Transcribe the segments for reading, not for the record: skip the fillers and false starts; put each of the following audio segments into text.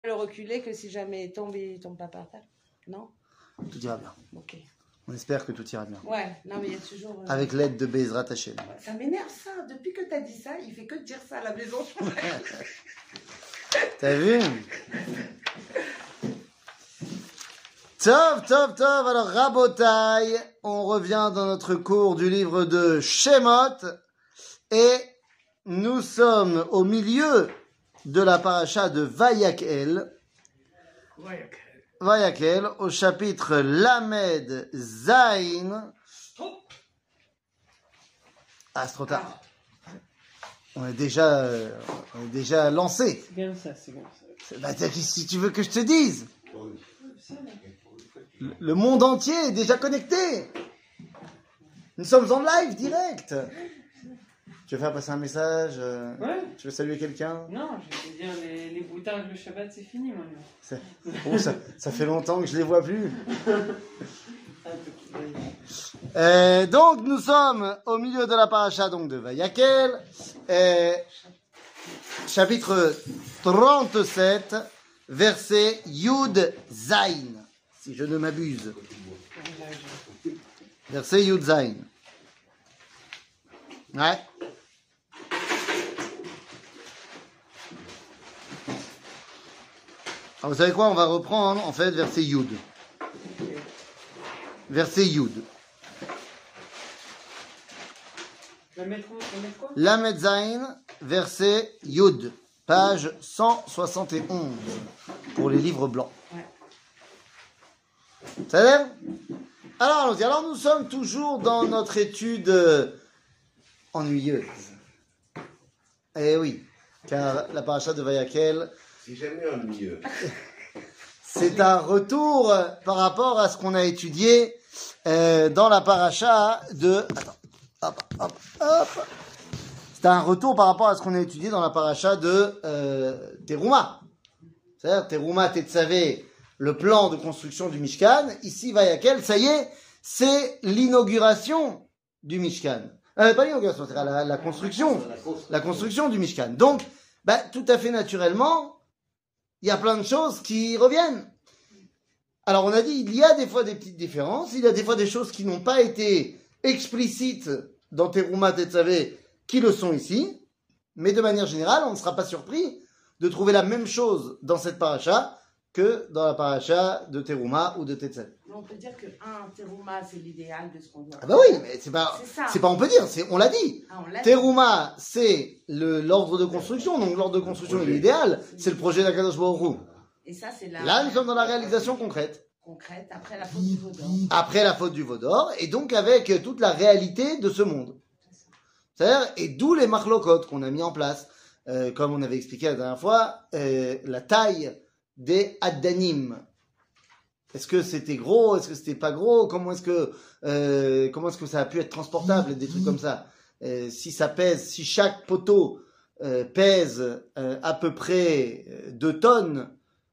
Le reculer que si jamais il tombe pas par terre. Non? Tout ira bien. Ok. On espère que tout ira bien. Ouais, non mais il y a toujours... Avec l'aide de Bezrat Hachem. Ça m'énerve ça, depuis que t'as dit ça, il fait que de dire ça à la maison. T'as vu? Tov, tov, tov. Alors, Rabotai, on revient dans notre cours du livre de Shemot et nous sommes au milieu de la paracha de Vayakel. Vayakel, au chapitre Lamed Zain. Ah, c'est trop tard. On est déjà lancé. C'est bien ça, c'est bien ça. Bah, si tu veux que je te dise. Le monde entier est déjà connecté. Nous sommes en live direct. Tu veux faire passer un message? Ouais. Tu veux saluer quelqu'un? Non, je vais dire les boutards, le Shabbat, c'est fini maintenant. Oh, ça fait longtemps que je les vois plus. Donc nous sommes au milieu de la paracha donc de Vayakel, chapitre 37, verset Yud Zain, si je ne m'abuse. Verset Yud Zain. Ouais. Alors vous savez quoi, on va reprendre en fait verset Yud. Verset Yud. Lamed Zain, verset Yud, page 171 pour les livres blancs. Ça a l'air? Alors allons-y. Alors nous sommes toujours dans notre étude ennuyeuse. Eh oui, car la paracha de Vayakel, c'est jamais ennuyeux. C'est un retour par rapport à ce qu'on a étudié dans la paracha de... Attends, hop. C'est un retour par rapport à ce qu'on a étudié dans la paracha de Teruma. C'est-à-dire Teruma Tetzavé, le plan de construction du Mishkan. Ici, Vayakel, ça y est, c'est l'inauguration du Mishkan. Pas l'inauguration, c'est la construction. La construction du Mishkan. Donc, tout à fait naturellement, il y a plein de choses qui reviennent. Alors on a dit, il y a des fois des petites différences, il y a des fois des choses qui n'ont pas été explicites dans Teruma Tetzavé, qui le sont ici, mais de manière générale, on ne sera pas surpris de trouver la même chose dans cette paracha que dans la paracha de Teruma ou de Tetzavé. On peut dire que Teruma, c'est l'idéal de ce qu'on doit. Ah bah oui, mais c'est pas on peut dire, on l'a dit. Teruma, c'est l'ordre de construction, donc l'ordre de construction est l'idéal, c'est le projet d'Akadosh Baruch Hu. Et ça, c'est là, nous sommes dans la réalisation concrète. Concrète, après la faute du Vaudor. Après la faute du Vaudor, et donc avec toute la réalité de ce monde. C'est-à-dire, et d'où les marlokot qu'on a mis en place, comme on avait expliqué la dernière fois, la taille des addanim. Est-ce que c'était gros? Est-ce que c'était pas gros? Comment est-ce que ça a pu être transportable? Des trucs comme ça. Si ça pèse, si chaque poteau pèse à peu près 2 tonnes,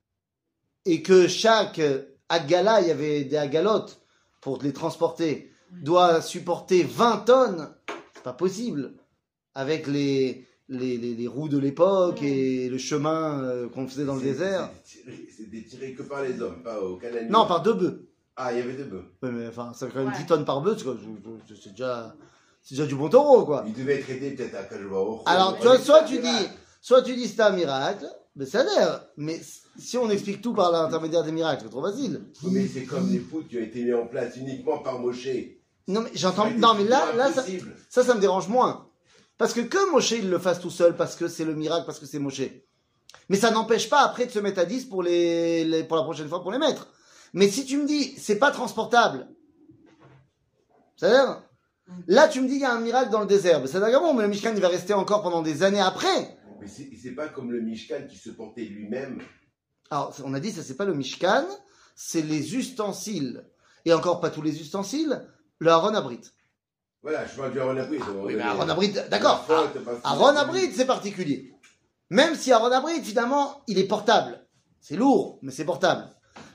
et que chaque agala, il y avait des agalotes pour les transporter, doit supporter 20 tonnes, c'est pas possible. Avec les roues de l'époque et le chemin qu'on faisait dans le désert. C'était tiré que par les hommes, pas au Canada. Non, par 2 bœufs. Ah, il y avait 2 bœufs. Ouais, mais enfin, ça fait quand même 10 tonnes par bœuf, c'est déjà du bon taureau, quoi. Il devait être aidé peut-être à Kajwa. Alors, tu vois, soit tu dis c'est un miracle, mais ça a l'air. Mais si on explique tout par l'intermédiaire des miracles, c'est trop facile. Mais c'est comme les poutres qui ont été mis en place uniquement par Moshe. Non, mais j'entends. Non, mais là, ça me dérange moins. Parce que Moshe, il le fasse tout seul, parce que c'est le miracle, parce que c'est Moshe. Mais ça n'empêche pas après de se mettre à 10 pour la prochaine fois pour les mettre. Mais si tu me dis, c'est pas transportable. C'est-à-dire, là, tu me dis, il y a un miracle dans le désert. Mais c'est-à-dire, bon, mais le Mishkan, il va rester encore pendant des années après. Mais c'est pas comme le Mishkan qui se portait lui-même. Alors, on a dit, ça, c'est pas le Mishkan, c'est les ustensiles. Et encore pas tous les ustensiles, le Aaron Abrit. Voilà, je parle du Aaron Abrit. Oui, mais Aaron Abrit, d'accord. Aaron Abrit, c'est particulier. Même si Aaron Abrit, finalement, il est portable. C'est lourd, mais c'est portable.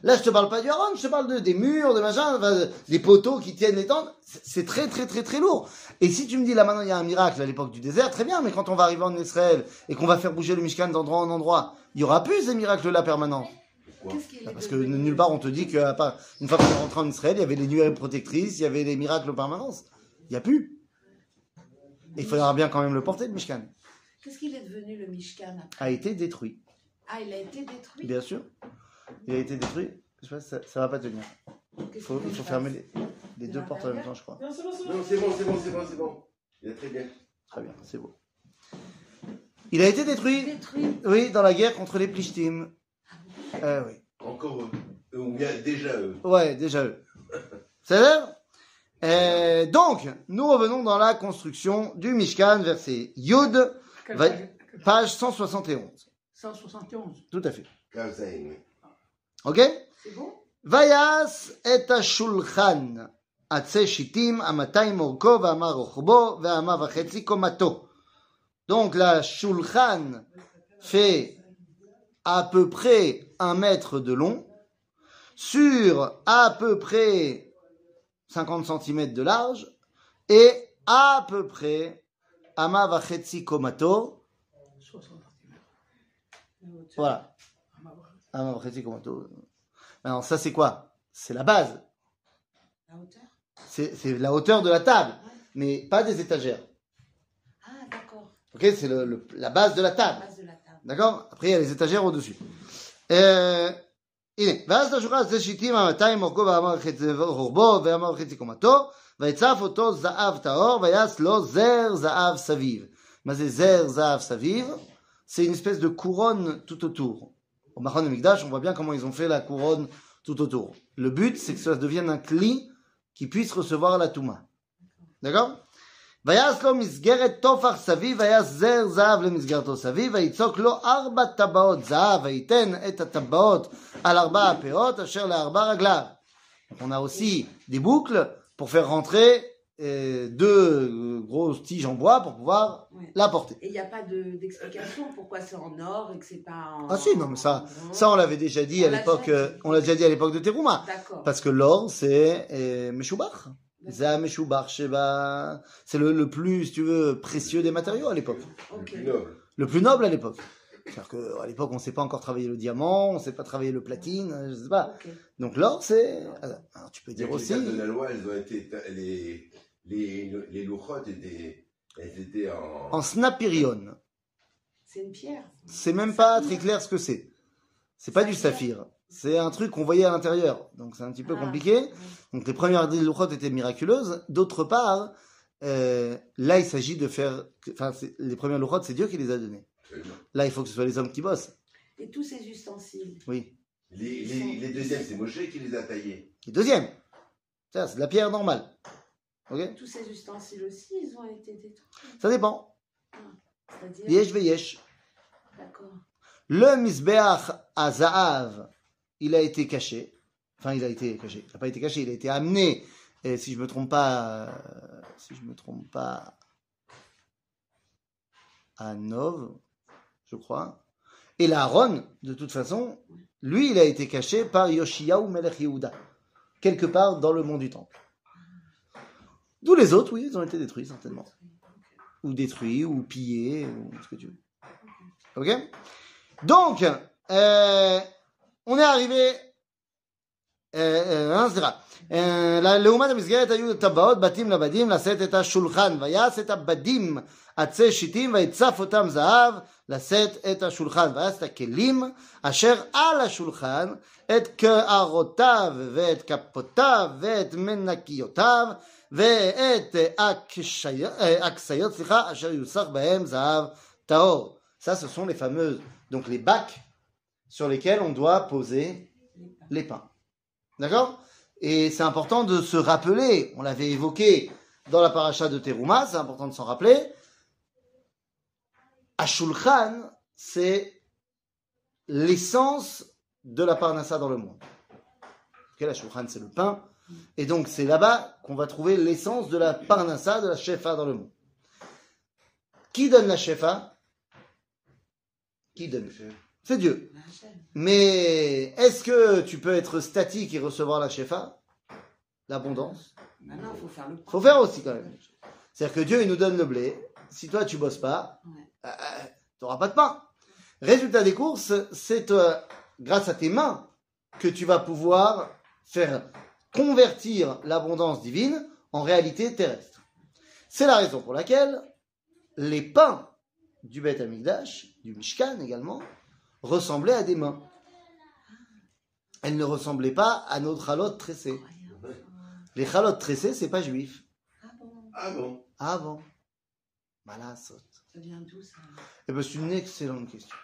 Là, je te parle pas du haron, je te parle des murs, des machins, enfin, des poteaux qui tiennent les tentes. C'est très, très, très, très lourd. Et si tu me dis, là, maintenant, il y a un miracle à l'époque du désert, très bien, mais quand on va arriver en Israël et qu'on va faire bouger le Mishkan d'endroit en endroit, il y aura plus ces miracles-là permanents. Qu'est-ce qu'il est Parce que devenu nulle part on te dit qu'une fois qu'on est rentré en Israël, il y avait les nuées protectrices, il y avait les miracles en permanence. Il n'y a plus. Et il faudra bien quand même le porter, le Mishkan. Qu'est-ce qu'il est devenu le Mishkan après? A été détruit. Ah, il a été détruit. Bien sûr. Il a été détruit. Je sais pas, ça va pas tenir. Il faut fermer les deux portes en même temps, je crois. Non, c'est bon, c'est bon. Non, c'est bon. Il est très bien. Très bien, c'est beau. Il a été détruit. Détruit. Oui, dans la guerre contre les Plishtim. Oui. Encore eux. Ou bien déjà eux. Ouais, déjà eux. C'est vrai. Donc, nous revenons dans la construction du Mishkan, verset Yud, page 171. 171. Tout à fait. Kazaïn, oui. Ok? C'est bon? Vayas et השולחן עצי שיטים, 200 אורכו ואמה רוחבו ואמה וחצי קומתו. Donc la shulchan fait à peu près 1 mètre de long sur à peu près 50 cm de large et à peu près ama vachetzi komato. 60 cm. Voilà. Ama vachetzi komato. Alors ça c'est quoi? C'est la base. La hauteur? C'est la hauteur de la table, mais pas des étagères. Ah, d'accord. Ok, c'est la base de la La table. base de la table. D'accord? Après, il y a les étagères au-dessus. הנה, ואז תשולחן עצי שיטים 200 אורכו ואמה וחצי רוחבו ואמה וחצי קומתו, ויצף אותו זהב טהור, ויעש לו זר זהב סביב. מה זה זר זהב סביב? C'est une espèce de couronne tout autour. Au Machon Mikdash, on voit bien comment ils ont fait la couronne tout autour. Le but, c'est que ça devienne un cli qui puisse recevoir la touma. D'accord? ויעש לו מסגרת תופח סביב, ויעש זר זהב למסגרתו סביב, ויצוק לו 4 טבעות זהב, ויתן את הטבעות על 4 הפאות, אשר ל4 רגליו. On a aussi des boucles pour faire rentrer 2 grosses tiges en bois pour pouvoir la porter. Et il n'y a pas d'explication pourquoi c'est en or et que c'est pas en... Ah si, non mais ça on l'avait déjà dit On à l'a l'époque, déjà dit. on l'a déjà dit à l'époque de Teruma. D'accord. Parce que l'or c'est Meshubach. C'est le plus, si tu veux, précieux des matériaux à l'époque. Le Ok. plus noble. Le plus noble à l'époque. C'est-à-dire qu'à l'époque, on ne sait pas encore travailler le diamant, on ne sait pas travailler le platine, je ne sais pas. Ok. Donc l'or, c'est... Alors, tu peux Les dire aussi... cartes de la loi, elles ont été... Les louchottes elles étaient en... En snapirion. C'est une pierre. C'est même pas très clair ce que c'est. C'est pas du saphir. C'est un truc qu'on voyait à l'intérieur. Donc c'est un petit peu compliqué. Ouais. Donc les premières louchottes étaient miraculeuses. D'autre part, là, il s'agit de faire... Enfin, les premières louchottes, c'est Dieu qui les a données. Absolument. Là, il faut que ce soit les hommes qui bossent. Et tous ces ustensiles. Oui. Les deuxièmes, c'est Moshe qui les a taillés. Et deuxième, ça, c'est de la pierre normale. Ok? Tous ces ustensiles aussi, ils ont été détruits. Ça dépend. C'est-à-dire... Yesh veyesh. D'accord. Le misbeach à Zaav, il a été caché. Enfin, il a été caché. Il n'a pas été caché, il a été amené, si je me trompe pas, à Nov, je crois. Et l'Aaron, de toute façon, lui, il a été caché par Yoshiyahu Melech Yehuda, quelque part dans le mont du Temple. D'où les autres, oui, ils ont été détruits, certainement. Ou détruits, ou pillés, ou ce que tu veux. Ok? Donc, on est arrivé... סליחה, לעומת המסגרת היו טבעות בתים לבדים לשאת את השולחן, ויעש את הבדים עצי שיטים ויצף אותם זהב לשאת את השולחן, ויעש את הכלים אשר על השולחן, את קערותיו ואת כפותיו ואת מנקיותיו ואת הכסיות אשר יוסח בהם זהב טהור. Ça, ce sont les fameuses, donc les bacs sur lesquels on doit poser les pains. D'accord? Et c'est important de se rappeler, on l'avait évoqué dans la paracha de Teruma, c'est important de s'en rappeler. Ashulchan, c'est l'essence de la parnassa dans le monde. Okay, Ashulchan, c'est le pain. Et donc, c'est là-bas qu'on va trouver l'essence de la parnassa, de la shefa dans le monde. Qui donne la shefa? Qui donne? C'est Dieu. Hachem. Mais est-ce que tu peux être statique et recevoir la shefa, l'abondance? Maintenant, il faut faire le pain. Faut faire aussi quand même. C'est-à-dire que Dieu, il nous donne le blé. Si toi, tu bosses pas, Ouais. tu n'auras pas de pain. Résultat des courses, c'est grâce à tes mains que tu vas pouvoir faire convertir l'abondance divine en réalité terrestre. C'est la raison pour laquelle les pains du Beth Amikdash, du Mishkan également, ressemblaient à des mains. Elles ne ressemblaient pas à nos chalotes tressées. Les chalotes tressées, c'est pas juif. Ah bon? Ah bon? Ah bon? Malasot. Ça vient d'où ça? Eh ben, c'est une excellente question.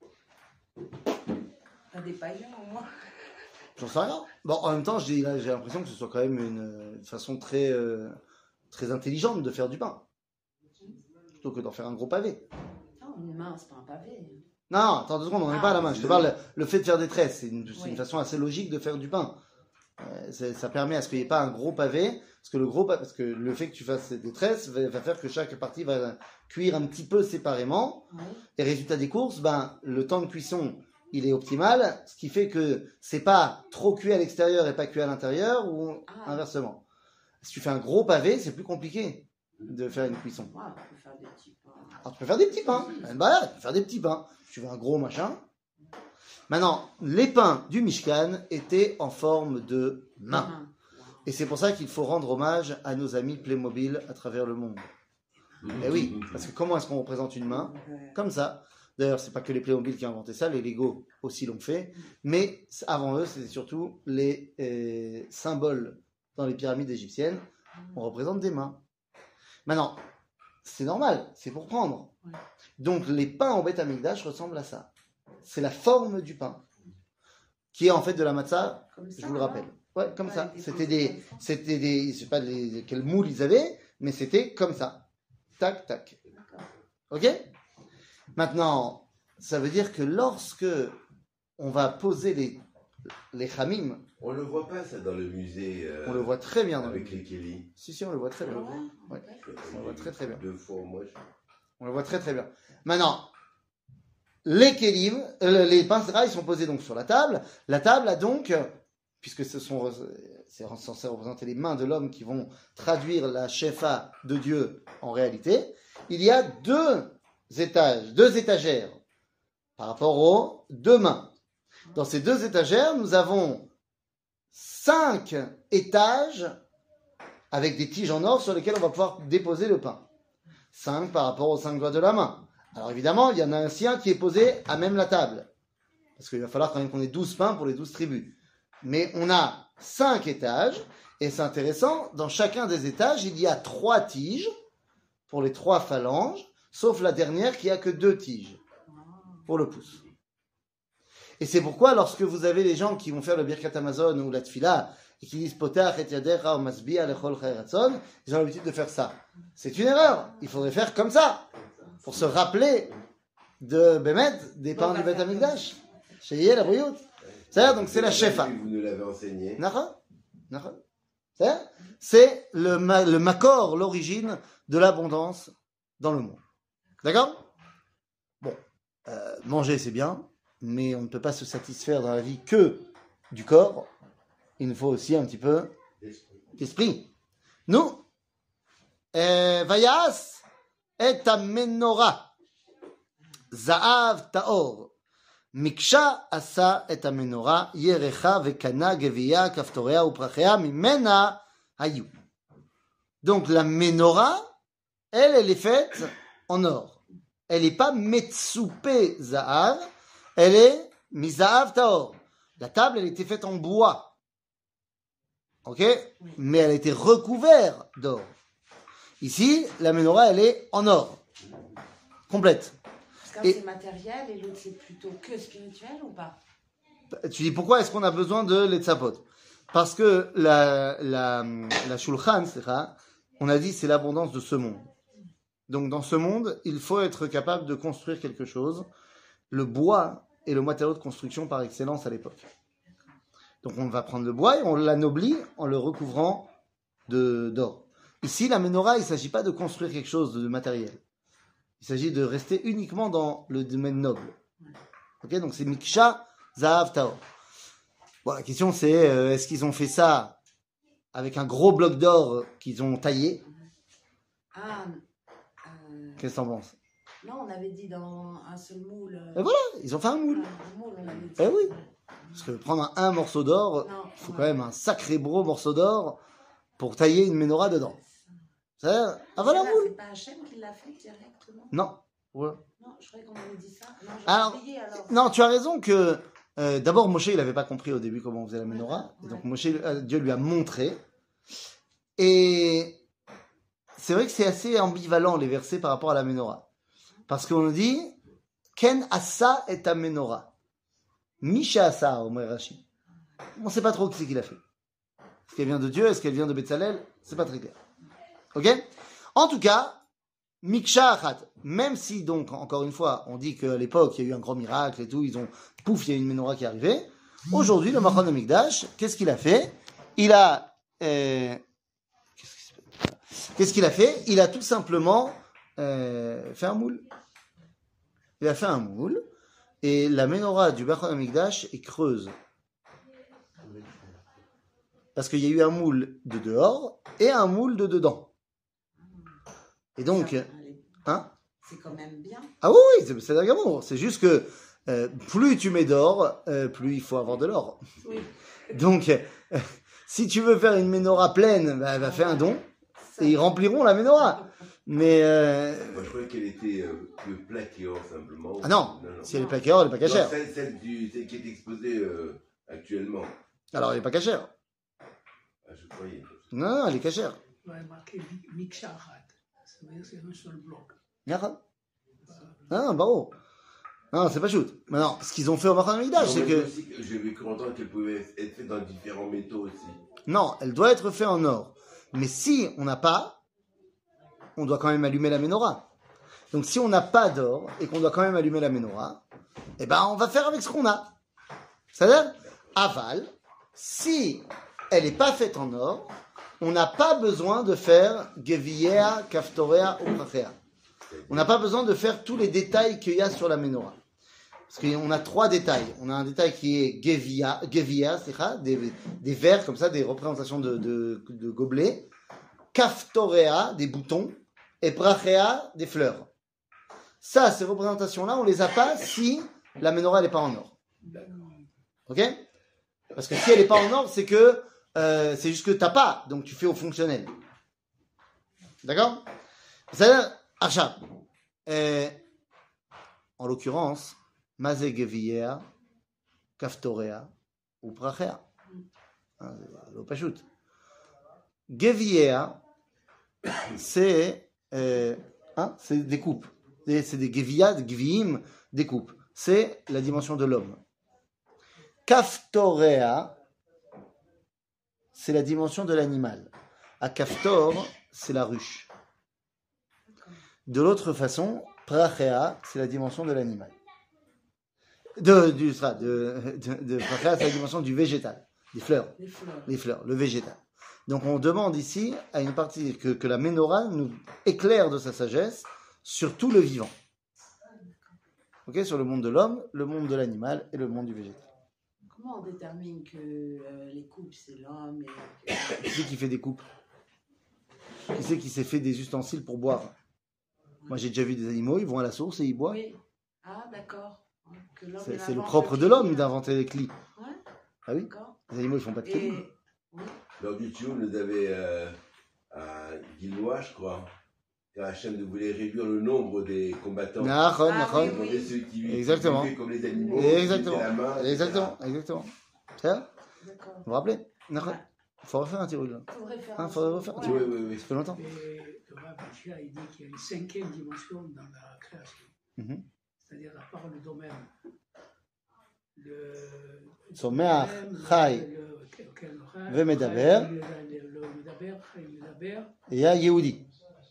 T'as des païens au moins? J'en sais rien. Bon, en même temps, j'ai l'impression que ce soit quand même une façon très, très intelligente de faire du pain. Plutôt que d'en faire un gros pavé. Non, une main, c'est pas un pavé. Non, attends 2 secondes, on n'est pas à la main. Je te parle, le fait de faire des tresses, c'est une Oui. façon assez logique de faire du pain. Ça permet à ce qu'il n'y ait pas un gros pavé, parce que le fait que tu fasses des tresses va faire que chaque partie va cuire un petit peu séparément. Oui. Et résultat des courses, le temps de cuisson, il est optimal, ce qui fait que c'est pas trop cuit à l'extérieur et pas cuit à l'intérieur, ou inversement. Si tu fais un gros pavé, c'est plus compliqué de faire une cuisson. Ouais, on peut faire des petits pains. Alors tu peux faire des petits pains, tu peux faire des petits pains. Si tu veux un gros machin. Maintenant, les pains du Mishkan étaient en forme de main. Et c'est pour ça qu'il faut rendre hommage à nos amis Playmobil à travers le monde. Eh oui, parce que comment est-ce qu'on représente une main? Comme ça. D'ailleurs, c'est pas que les Playmobil qui ont inventé ça, les Lego aussi l'ont fait. Mais avant eux, c'était surtout les symboles dans les pyramides égyptiennes. On représente des mains. Maintenant, c'est normal, c'est pour prendre. Donc les pains au Beth Amikdash ressemblent à ça. C'est la forme du pain, qui est en fait de la matzah, Comme ça, je vous le rappelle. Ouais, comme Ouais, ça. avec C'était des je sais pas quel moule ils avaient, mais c'était comme ça. Tac, tac. D'accord. Ok? Maintenant, ça veut dire que lorsque on va poser les chamim, On le voit pas, ça, dans le musée. on le voit très bien. Avec les Kelly. Si, on le voit très bien. Ouais, Ouais. ok. On le voit très très bien. 2 fois au moins. On le voit très très bien. Maintenant, les kélim, les pinces ils sont posés donc sur la table. La table a donc, puisque c'est censé représenter les mains de l'homme qui vont traduire la shefa de Dieu en réalité, il y a 2 étagères par rapport aux 2 mains. Dans ces 2 étagères, nous avons 5 étages avec des tiges en or sur lesquelles on va pouvoir déposer le pain. 5 par rapport aux 5 doigts de la main. Alors évidemment, il y en a un sien qui est posé à même la table. Parce qu'il va falloir quand même qu'on ait 12 pains pour les 12 tribus. Mais on a 5 étages, et c'est intéressant, dans chacun des étages, il y a 3 tiges pour les 3 phalanges, sauf la dernière qui a que 2 tiges pour le pouce. Et c'est pourquoi lorsque vous avez les gens qui vont faire le Birkat Amazon ou la Tfila, et qui disent Potach et Yadecha ou Masbiya lechol chayratzon, ils ont l'habitude de faire ça. C'est une erreur. Il faudrait faire comme ça, pour se rappeler de Bémet, des pains du Beth Amikdash. Chez la Briout. C'est-à-dire, donc c'est la shefa. Vous nous l'avez enseigné. C'est le makor, l'origine de l'abondance dans le monde. D'accord? Bon, manger c'est bien, mais on ne peut pas se satisfaire dans la vie que du corps. Il nous faut aussi un petit peu d'esprit. Nous, Vayas et menorah, Za'av Taor, Miksha asa et menorah, Yerecha vekana geviya kaftorea uprachea mimena hayu. Donc la menorah, elle est faite en or. Elle n'est pas metsoupé Za'av, elle est Miza'av Taor. La table, elle était faite en bois. Ok? Mais elle a été recouverte d'or. Ici, la menorah, elle est en or. Complète. Parce qu'un c'est matériel et l'autre c'est plutôt que spirituel ou pas? Tu dis pourquoi est-ce qu'on a besoin de l'etzapot? Parce que la shulchan, on a dit c'est l'abondance de ce monde. Donc dans ce monde, il faut être capable de construire quelque chose. Le bois est le matériau de construction par excellence à l'époque. Donc on va prendre le bois et on l'anoblit en le recouvrant d'or. Ici, la menorah, il ne s'agit pas de construire quelque chose de matériel. Il s'agit de rester uniquement dans le domaine noble. Ok, donc c'est Miksha Zahav Taor. Bon, la question c'est, est-ce qu'ils ont fait ça avec un gros bloc d'or qu'ils ont taillé? Ah, Qu'est-ce que t'en penses? non, on avait dit dans un seul moule. Et voilà, ils ont fait un moule. Un moule, on avait dit. Eh oui. Parce que prendre un morceau d'or, Non, il faut ouais. quand même un sacré gros morceau d'or pour tailler une menorah dedans. C'est voilà un Là, moule. c'est pas Hachem qui l'a fait directement. Non. Ouais. Non, je croyais qu'on avait dit ça. Non, j'ai Alors, oublié alors. Non, tu as raison que d'abord Moshe il n'avait pas compris au début comment on faisait la menorah. Et donc Moshe, Dieu lui a montré. Et c'est vrai que c'est assez ambivalent les versets par rapport à la menorah. Parce qu'on nous dit Ken asa et ta menorah. Misha asa, Omer Rashi. On ne sait pas trop qui c'est qu'il a fait. Est-ce qu'elle vient de Dieu? Est-ce qu'elle vient de Betzalel? C'est pas très clair. Ok? En tout cas, Miksha Achat, même si donc, encore une fois, on dit qu'à l'époque, il y a eu un grand miracle et tout, il y a une menorah qui est arrivée. Aujourd'hui, le Machon Hamikdash, qu'est-ce qu'il a fait? Il a, qu'est-ce qu'il a fait? Il a tout simplement fait un moule. Il a fait un moule, et la menorah du Machon Hamikdash est creuse. Parce qu'il y a eu un moule de dehors et un moule de dedans. Et donc, hein? C'est quand même bien. Ah oui, oui, c'est d'amour. C'est juste que plus tu mets d'or, plus il faut avoir de l'or. Oui. Donc, si tu veux faire une menorah pleine, bah, fais un don et ils rempliront la menorah. Mais Moi, je croyais qu'elle était plaquée or, simplement. ah non, si elle est plaquée or, elle est pas cachère. Celle qui est exposée actuellement. Alors elle est pas cachère. Ah, je croyais. Non, elle est cachère. Il y a marqué Miksha Achat. Ça veut dire que c'est un seul bloc. Ah, bravo. Non, c'est pas shoot. Maintenant, ce qu'ils ont fait au Machon Hamikdash, c'est que J'ai cru entendre qu'elle pouvait être faite dans différents métaux aussi. non, elle doit être faite en or. Mais si on n'a pas, on doit quand même allumer la menorah. Donc si on n'a pas d'or et qu'on doit quand même allumer la menorah, eh ben on va faire avec ce qu'on a. C'est-à-dire, aval, si elle n'est pas faite en or, on n'a pas besoin de faire Geviea, Kaftorea ou Prachea. On n'a pas besoin de faire tous les détails qu'il y a sur la menorah. Parce qu'on a 3 détails. On a un détail qui est Gevia, des verres comme ça, des représentations de gobelets. Kaftorea, des boutons. Et Prachea, des fleurs. Ça, ces représentations-là, on les a pas si la menorah n'est pas en or. Ok? Parce que si elle n'est pas en or, c'est que c'est juste que t'as pas, donc tu fais au fonctionnel. D'accord? C'est-à-dire, Achab. En l'occurrence, Mazé Geviea, Kaftorea ou Prachea. L'opachut. Geviea, c'est des coupes. C'est des Gevia, des Gviim, des coupes. C'est la dimension de l'homme. Kaftorea, c'est la dimension de l'animal. À Kaftor, c'est la ruche. De l'autre façon, Prachea, c'est la dimension de l'animal. Prachea, c'est la dimension du végétal, des fleurs. Les fleurs, le végétal. Donc on demande ici à une partie que la menorah nous éclaire de sa sagesse sur tout le vivant. Ok, sur le monde de l'homme, le monde de l'animal et le monde du végétal. Comment on détermine que les coupes, c'est l'homme et Qui c'est qui fait des coupes? Qui c'est qui s'est fait des ustensiles pour boire? Moi, j'ai déjà vu des animaux, ils vont à la source et ils boivent. Oui. Ah, d'accord. Que l'homme, il C'est le invente propre de cli. l'homme d'inventer les clis. Ouais, Ah oui? d'accord. Les animaux, ils font pas de clis. Et oui. Lors du Tioun, nous avait à Gilnois, je crois, car Hachem voulait réduire le nombre des combattants. Nahon, Ah, Nahon. oui, Demander ceux qui Exactement. vivaient comme les animaux, Exactement. qui mettaient la main, etc. Exactement. C'est ça? D'accord. Vous vous rappelez? Nahon. Ouais. Faut refaire un tirul, là. Faudrait faire Ah, un faudrait son. refaire un Ouais. tirul. Oui. Ça fait longtemps. Et le Rav Bachia, il dit qu'il y a une 5e dimension dans la création. Mhm. C'est-à-dire à part le domaine. Someach, Chai, Vemedaber. Le Medaber, Chai Medaber. Et il y a Yehudi.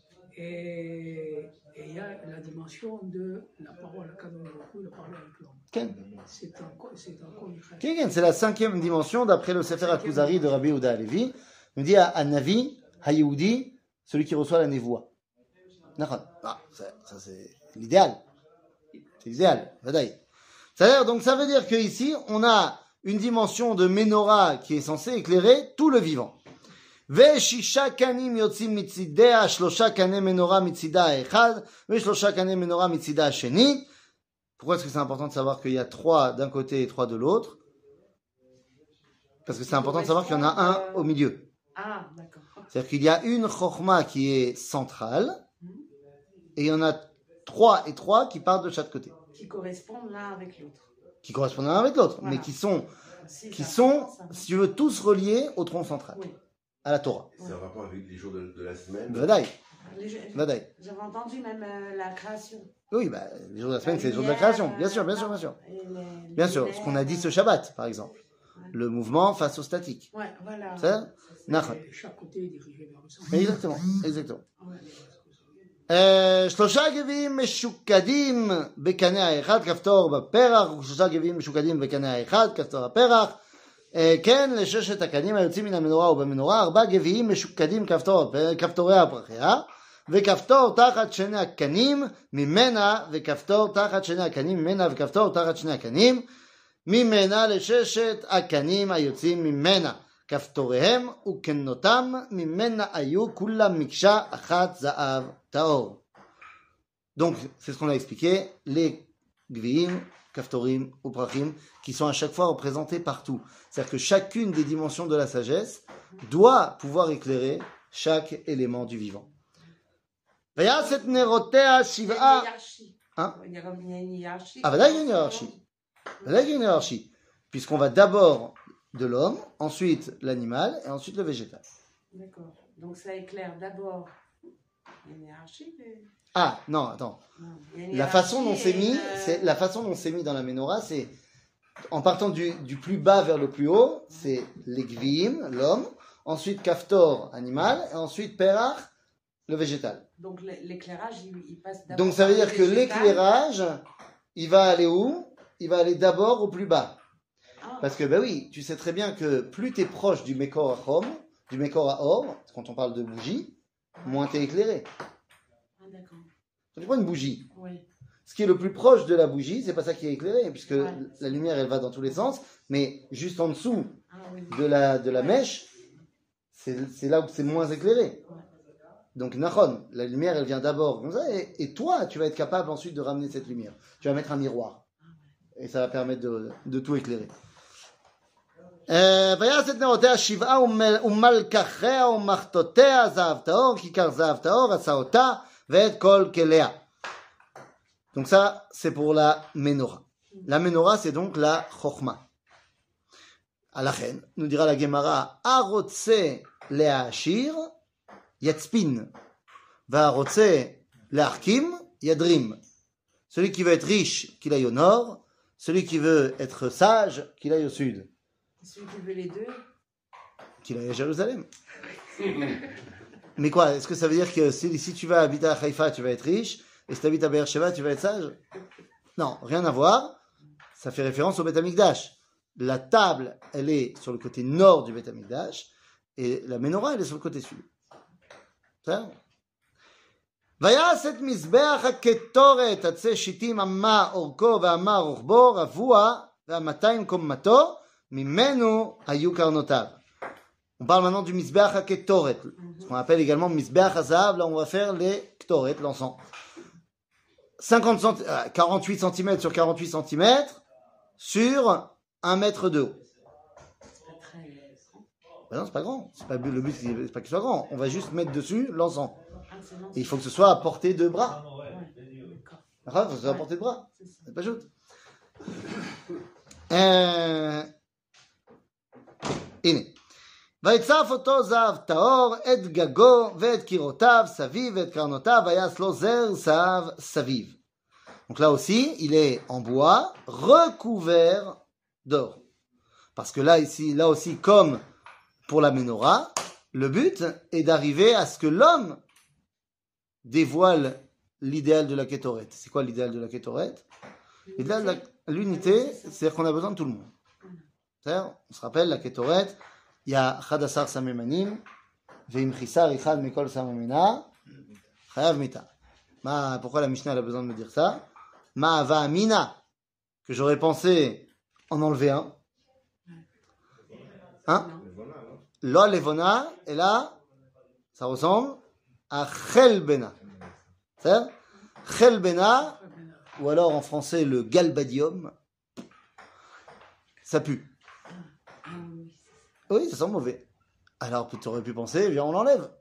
Et il y a la dimension de la parole à Kadosh Baruch Hu, la parole avec l'homme. Ken. C'est encore une création. Ken, c'est la 5e dimension d'après le Sefer HaKuzari de Rabbi Yehuda Halevi. Il nous dit à Navi, à Yehudi, celui qui reçoit la névoie. Nahon. Ah, ça c'est l'idéal. C'est l'idéal, vadaï. C'est-à-dire, donc ça veut dire qu'ici, on a une dimension de menorah qui est censée éclairer tout le vivant. וששה קנים יוצאים מצידיה, 3 קני מנורה מצידה האחד, ו3 קני מנורה מצידה השני. Pourquoi est-ce que c'est important de savoir qu'il y a 3 d'un côté et 3 de l'autre? Parce que c'est important de savoir qu'il y en a un au milieu. Ah, d'accord. C'est-à-dire qu'il y a une chorma qui est centrale, et il y en a 3 et 3 qui partent de chaque côté. Qui correspondent l'un avec l'autre. Qui correspondent l'un avec l'autre, Voilà. mais qui sont, Si, qui ça, sont, ça. si tu veux, tous reliés au tronc central, Oui. à la Torah. C'est un rapport avec les jours de la semaine. Vadaï, Les- vadaï. J'avais entendu même la création. Oui, bah, les jours de la semaine, c'est les jours de la création. Bien sûr, bien sûr, bien sûr. Bien sûr, ce qu'on a dit ce Shabbat, par exemple. Le mouvement face au statique. Ouais, voilà. C'est ça? Nachon. Chaque côté est dirigé vers le centre. Exactement, exactement. Ouais. 3 גביעים משוקדים בקנה האחד, כפתור בפרח, ו3 גביעים משוקדים בקנה האחד, כפתור הפרח. כן, ל6 הקנים היוצאים מן המנורה ובמנורה, 4 גביעים משוקדים כפתורי הפרחיה, וכפתור תחת שני הקנים ממנה, וכפתור תחת שני הקנים ממנה, וכפתור תחת שני הקנים ממנה ל6 הקנים היוצאים ממנה. כפתוריהם וכנותם ממנה היו כולם מקשה אחת זהב טהור. Donc, c'est ce qu'on a expliqué, les gviim, kaftorim ou prachim, qui sont à chaque fois représentés partout. C'est-à-dire que chacune des dimensions de la sagesse doit pouvoir éclairer chaque élément du vivant. ויעשת נרותיה Il y a שבעה... une hiérarchie. Hein? Il y a comme il y a une hiérarchie. Ah, bah là, il y a une hiérarchie. Là, il y a une hiérarchie. Puisqu'on va d'abord de l'homme, ensuite l'animal et ensuite le végétal. D'accord. Donc ça éclaire d'abord. Il y a une hiérarchie. Mais... Ah, non, attends. Non, il y a une La façon dont hiérarchie c'est et mis, c'est la façon dont c'est mis dans la menorah, c'est en partant du plus bas vers le plus haut, c'est les gviim, l'homme, ensuite kaftor, animal, et ensuite perach, le végétal. Donc l'éclairage, il passe d'abord. Donc ça veut par dire le que végétal. l'éclairage, il va aller où? Il va aller d'abord au plus bas. Ah, Parce que, ben oui, tu sais très bien que plus tu es proche du Mekor HaChom, du Mekor HaOr, quand on parle de bougie, moins tu es éclairé. ah, d'accord. Quand tu prends une bougie, Oui. ce qui est le plus proche de la bougie, c'est pas ça qui est éclairé, puisque Ouais. la lumière, elle va dans tous les sens, mais juste en dessous Ah, oui. de la mèche, c'est là où c'est moins éclairé. Ouais. Donc, Nachon, la lumière, elle vient d'abord comme ça, et toi, tu vas être capable ensuite de ramener cette lumière. Tu vas mettre un miroir, et ça va permettre de tout éclairer. ויעש את נרותיה 7 ומלקחיה ומחתותיה זהב טהור, כיכר זהב טהור עשה אותה ואת כל כליה. Donc ça, c'est pour la menorah. La menorah, c'est donc la chokhma. À la reine, nous dira la Gemara, הרוצה להעשיר, יצפין, והרוצה להחכים, ידרים. Celui qui veut être riche, qu'il aille au nord. Celui qui veut être sage, qu'il aille au sud. Celui qui veut les deux. Qu'il aille à Jérusalem. Mais quoi, est-ce que ça veut dire que si tu vas habiter à Haïfa, tu vas être riche, et si tu habites à Beersheba, tu vas être sage? Non, rien à voir. Ça fait référence au Beth Amikdash. La table, elle est sur le côté nord du Beth Amikdash, et la menorah, elle est sur le côté sud. Ça? ויעש את מזבח הקטורת עצי שיטים אמה אורכו ואמה רוחבו רבוע וה200 קומתו ממנו היו קרנותיו. On parle maintenant du Mizbeach HaKetoret, ce qu'on appelle également Mizbeach HaZahav. Là, on va faire les Ketoret, l'encens. 48 cm sur 48 cm sur 1 mètre de haut. C'est très grand. Ben non, c'est pas grand. C'est pas, le but, c'est pas qu'il soit grand. On va juste mettre dessus l'encens. Ah, c'est long. Et il faut que ce soit à portée de bras. Ouais, d'accord. D'accord, il faut que ce soit à portée de bras. C'est ça. C'est pas juste. הנה. ויצף אותו זהב טהור את גגו ואת קירותיו סביב ואת קרנותיו ויעש לו זר זהב סביב. Donc là aussi, il est en bois recouvert d'or. Parce que là aussi, comme pour la menorah, le but est d'arriver à ce que l'homme dévoile l'idéal de la Kétoret. C'est quoi l'idéal de la Kétoret? L'unité, c'est-à-dire qu'on a besoin de tout le monde. C'est-à-dire, on se rappelle, la Kétoret, il y a Chadasar Samemanim, Veim Chisar Ichad Mikol Samemena, Chayav Mita. Pourquoi la Mishnah elle a besoin de me dire ça? Ma'ava Amina, que j'aurais pensé en enlever un. Hein? Lo levona, et là, ça ressemble à chelbena. C'est chelbena, ou alors en français le galbadium, ça pue. Ah oui, Oui, ça sent mauvais. Alors tu aurais pu penser, viens, on l'enlève.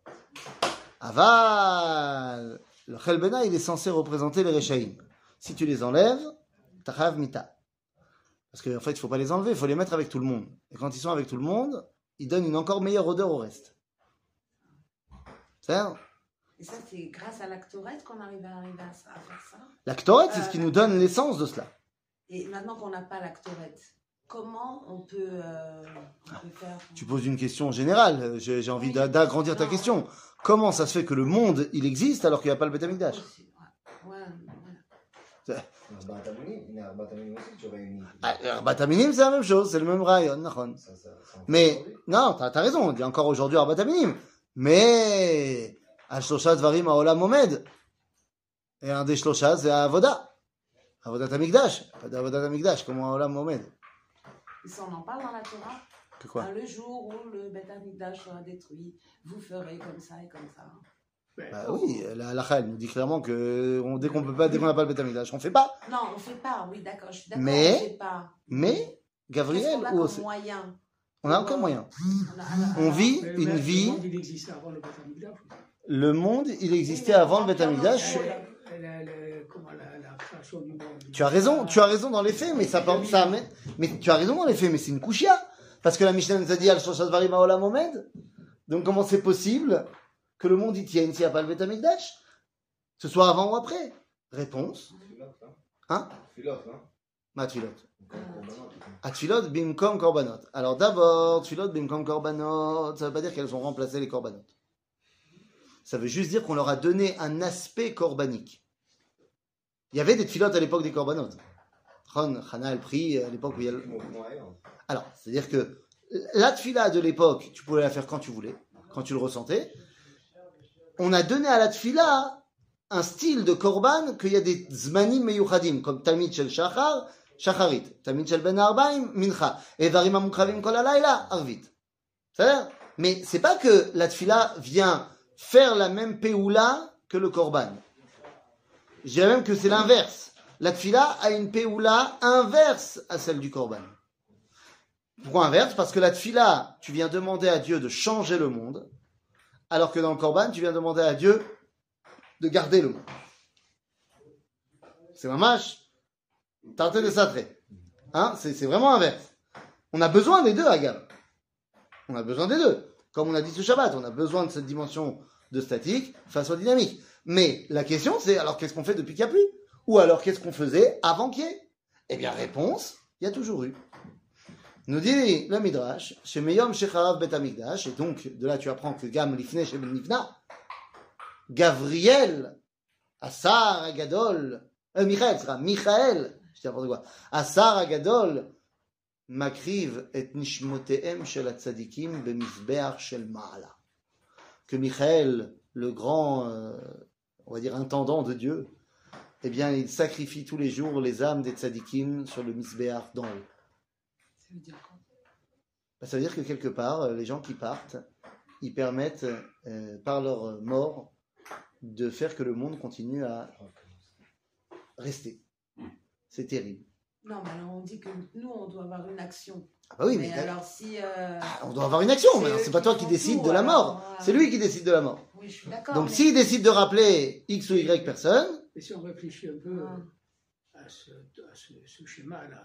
Aval, le chelbena, il est censé représenter les rechaïm. Si tu les enlèves, tachav mita. Parce qu'en fait, il ne faut pas les enlever, il faut les mettre avec tout le monde. Et quand ils sont avec tout le monde, ils donnent une encore meilleure odeur au reste. C'est ça? Et ça, c'est grâce à l'actorette qu'on arrive à faire ça. La Ktoret, c'est ce qui nous donne l'essence de cela. Et maintenant qu'on n'a pas l'actorette, comment on peut faire... Tu poses une question générale, j'ai envie d'agrandir ta question. Comment ça se fait que le monde, il existe alors qu'il n'y a pas le Beth Amikdash? Ouais. Arbat Aminim, c'est la même chose, c'est le même rayon, nachon. Mais, non, t'as raison, on dit encore aujourd'hui Arbat Aminim. Mais, Al-Shlosha Dvarim Haolam Omed. Et un des Shlosha, c'est Avoda. Avodat Amikdash. Pas d'Avodat Amikdash, comme Haolam Omed. Et ça, on en parle dans la Torah. Que quoi? Le jour où le Beth Amikdash sera détruit, vous ferez comme ça et comme ça. Bah oui, la halakha, elle nous dit clairement que dès qu'on n'a pas le Beth Amikdash, on fait pas. Non, on fait pas, oui, d'accord, je suis d'accord, Mais- on fait pas. Mais, Qu'est-ce Gabriel, qu'on a ou comme moyen? on a aucun moyen. On On vit Mais une le vie. monde, il existait avant le Beth Amikdash. Le monde, il existait avant le Beth Amikdash. La création du monde. Tu as raison dans les faits, mais mais tu as raison dans les faits, mais c'est une kushia. Parce que la Mishnah nous a dit Al-Shoshat Dvarim Haolam Omed. Donc comment c'est possible que le monde y tienne s'il n'y a pas le Beth Amikdash? Que ce soit avant ou après? Réponse. Hein? Ma tfilot. Tfilot bimkom korbanot. Alors d'abord, tfilot bimkom korbanot, ça ne veut pas dire qu'elles ont remplacé les korbanot. Ça veut juste dire qu'on leur a donné un aspect corbanique. Il y avait des tfilotes à l'époque des korbanot. Chana, elle prie à l'époque où il y a... Alors, c'est-à-dire que la tfila de l'époque, tu pouvais la faire quand tu voulais, quand tu le ressentais. On a donné à la tfila un style de korban qu'il y a des zmanim meyuchadim, comme Talmid shel Shachar, Shacharit, Talmid shel Ben Arbaim, Mincha, et Varim Amukravim Kol Halayla, Arvit. C'est-à-dire, mais c'est pas que la tfila vient faire la même peoula que le korban. Je dirais même que c'est l'inverse. La tfila a une peoula inverse à celle du korban. Pourquoi inverse? Parce que la tfila, tu viens demander à Dieu de changer le monde, alors que dans le korban, tu viens demander à Dieu de garder le monde. C'est mamash. Tarté de satré. Hein? C'est vraiment inverse. On a besoin des deux, Agam. On a besoin des deux. Comme on a dit ce Shabbat, on a besoin de cette dimension de statique face au dynamique. Mais la question, c'est alors qu'est-ce qu'on fait depuis qu'il n'y a plus? Ou alors qu'est-ce qu'on faisait avant qu'il y ait? Eh bien, réponse, il y a toujours eu. Nous dit le Midrash, chez Meyom Shecharav Bet Amikdash, et donc de là tu apprends que Gam Lifne Sheben Nivna, Gavriel, Asar Agadol, Michael, je dis n'importe quoi, Asar Agadol, Makriv et Nishmoteem Shel Atzadikim Bemizbeach Shel Ma'ala. Que Michael, le grand, on va dire intendant de Dieu, eh bien il sacrifie tous les jours les âmes des tzadikim sur le Mizbeach d'en haut. Ça veut dire quoi? Ça veut dire que quelque part, les gens qui partent, ils permettent, par leur mort, de faire que le monde continue à rester. C'est terrible. Non, mais alors on dit que nous, on doit avoir une action. Ah bah oui, mais mais alors si... on doit avoir une action, mais eux c'est pas toi qui font décides tout, de la mort. alors, C'est lui qui décide de la mort. Oui, je suis d'accord. Donc mais- s'il décide de rappeler X ou Y personne, Et si on réfléchit un peu Ah. à ce schéma-là,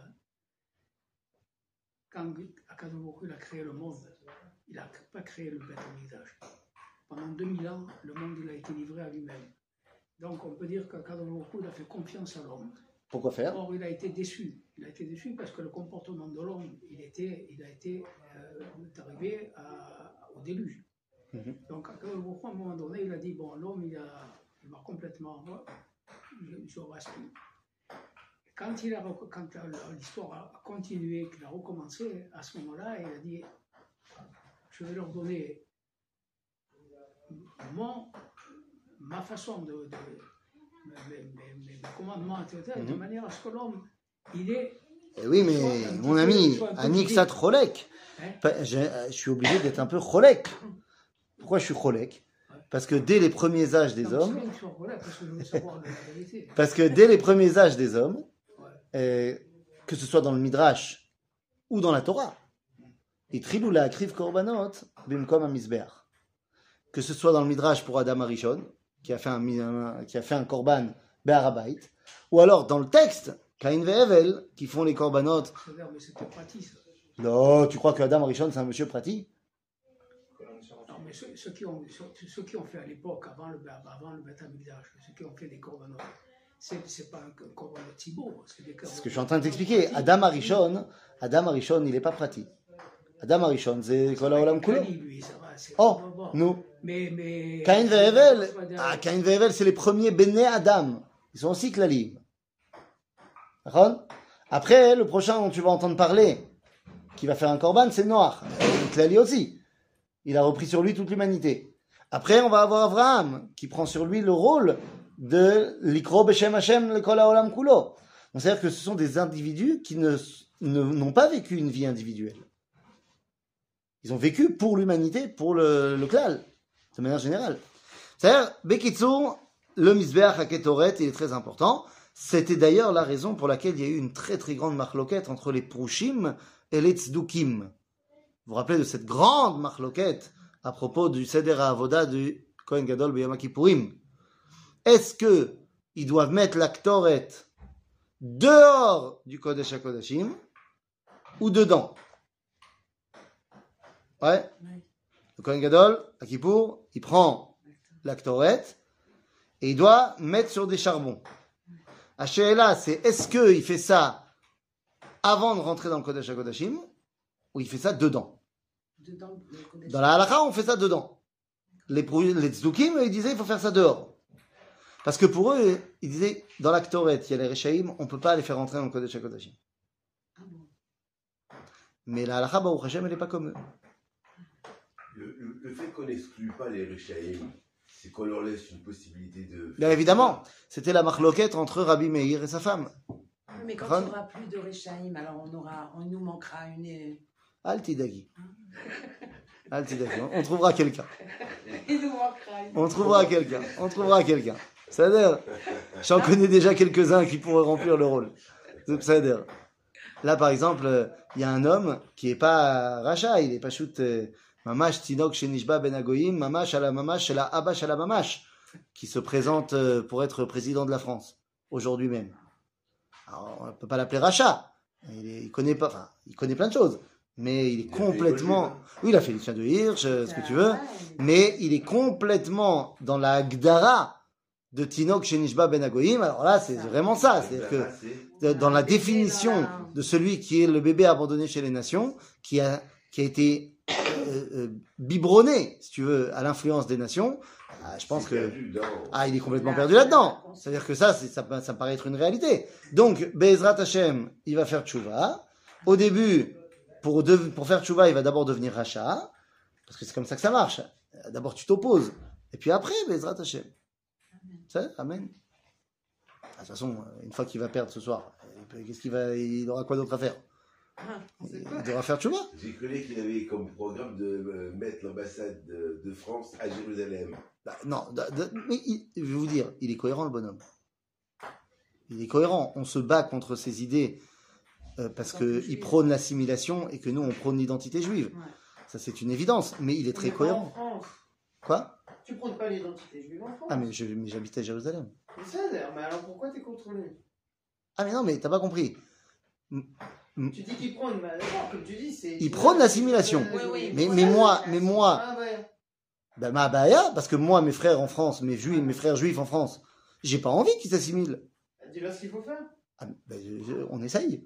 quand Akadosh Baruch Hu a créé le monde, il n'a pas créé le Beth Amikdash. Pendant 2000 ans, le monde il a été livré à lui-même. Donc on peut dire qu'Akadosh Baruch Hu il a fait confiance à l'homme. pourquoi faire? Or, il a été déçu. Il a été déçu parce que le comportement de l'homme, il a été arrivé au déluge. Mhm. Donc, à un moment donné, il a dit, bon, l'homme, il va complètement, je reste plus. Quand l'histoire a continué, qu'il a recommencé, à ce moment-là, il a dit, je vais leur donner ma façon mes commandements, etc., de manière à ce que l'homme, il est. Eh oui, mais soit un mon petit ami, peu- soit un peu Aniksat guidé. Cholek, Hein? je suis obligé d'être un peu Cholek. Pourquoi je suis Cholek? Parce que dès les premiers âges des Non, mais hommes, c'est bien que tu sois voilà, parce que je veux savoir la vérité. parce que dès les premiers âges des hommes, Ouais. que ce soit dans le Midrash ou dans la Torah, Itrilou la akriv korbanot bimkom hamizbeach. Que ce soit dans le Midrash pour Adam Arishon, qui a fait un korban be'arabait, ou alors dans le texte, Caïn et Hevel, qui font les korbanot. C'est-à-dire, mais c'était pratique. Ça. Non, tu crois que Adam Arishon c'est un monsieur pratique? Non, mais ceux qui ont fait à l'époque, avant le Beth Amikdash, ceux qui ont fait des corbanotes, c'est pas un corbanot Thibaut, c'est des C'est ce que je suis en train de t'expliquer. Adam Arishon, il n'est pas pratique. Adam Arishon, c'est Kol Haolam Kulo. Oh, nous. Mais Caïn et Hevel, Caïn et Hevel, c'est les premiers béné Adam. Ils sont aussi klalim. D'accord? Après, le prochain dont tu vas entendre parler, qui va faire un korban, c'est Noach. Klali aussi. Il a repris sur lui toute l'humanité. Après, on va avoir Abraham, qui prend sur lui le rôle de l'Ikro Beshem Hashem le Kol Haolam Kulo. Donc, c'est-à-dire que ce sont des individus qui n'ont pas vécu une vie individuelle. Ils ont vécu pour l'humanité, pour le klal, de manière générale. C'est-à-dire, Bekitsur, le Mizbeach HaKetoret, il est très important. C'était d'ailleurs la raison pour laquelle il y a eu une très très grande marloquette entre les Prushim et les Tzdukim. Vous vous rappelez de cette grande marloquette à propos du Seder HaAvoda du Kohen Gadol B'Yom HaKippurim. Est-ce que ils doivent mettre la Ktoret dehors du Kodesh HaKodashim ou dedans? Ouais. Le Kohen Gadol, à Kippour, il prend la Ktoret et il doit mettre sur des charbons. Hachéla, c'est est-ce qu'il fait ça avant de rentrer dans le Kodesh HaKodashim ou il fait ça dedans? Dans la halakha, on fait ça dedans. Les tzdukim, ils disaient il faut faire ça dehors. Parce que pour eux, ils disaient dans la Ktoret, il y a les Rechaïm, on ne peut pas les faire rentrer dans le Kodesh HaKodashim. Mais la halakha, Baruch Hashem, elle n'est pas comme eux. Le fait qu'on n'exclut pas les Rechaïm, c'est qu'on leur laisse une possibilité de... Bien évidemment, c'était la marloquette entre Rabbi Meir et sa femme. Mais quand il n'y aura plus de Rechaïm, alors il nous manquera une... Altidagi. Altidagi. On trouvera quelqu'un. Il nous manquera une... On trouvera quelqu'un. C'est-à-dire, j'en connais déjà quelques-uns qui pourraient remplir le rôle. C'est-à-dire, là par exemple, il y a un homme qui n'est pas Racha, il n'est pas shoot... Mamash Tinok Shenishba Ben Agoyim, Mamash à la Mamash, c'est la Abash à la Mamash, qui se présente pour être président de la France, aujourd'hui même. Alors, on ne peut pas l'appeler Racha. Il connaît plein de choses. Mais il est complètement. Oui, il a fait Lucien de Hirsch, ce que tu veux. Mais il est complètement dans la Gdara de Tinok Shenishba Ben Agoyim. Alors là, c'est vraiment ça. C'est-à-dire que dans la définition de celui qui est le bébé abandonné chez les nations, qui a été biberonné, si tu veux, à l'influence des nations, je pense que il est complètement perdu là-dedans. C'est-à-dire que ça me paraît être une réalité. Donc, Be'ezrat Hashem, il va faire tchouva. Au début, pour faire tchouva, il va d'abord devenir Racha, parce que c'est comme ça que ça marche. D'abord, tu t'opposes, et puis après, Be'ezrat Hashem. C'est Amen. De toute façon, une fois qu'il va perdre ce soir, il aura quoi d'autre à faire? Il devra faire tchouva. J'ai connu qu'il avait comme programme de mettre l'ambassade de France à Jérusalem. Non, mais je vais vous dire, il est cohérent le bonhomme. Il est cohérent. On se bat contre ses idées parce qu'il prône l'assimilation et que nous on prône l'identité juive. Ouais. Ça c'est une évidence, mais il est très cohérent. En France. Quoi? Tu prônes pas l'identité juive en France. Ah mais j'habite à Jérusalem. Mais ça, mais alors pourquoi t'es contre lui? Ah mais non, mais t'as pas compris. Tu dis qu'il prône, bah d'accord, comme tu dis, c'est... Il prône l'assimilation. Oui, mais moi... Ben ma baya, parce que moi, mes frères en France, mes frères juifs en France, j'ai pas envie qu'ils s'assimilent. Dis-leur ce qu'il faut faire. Ah, ben, on essaye.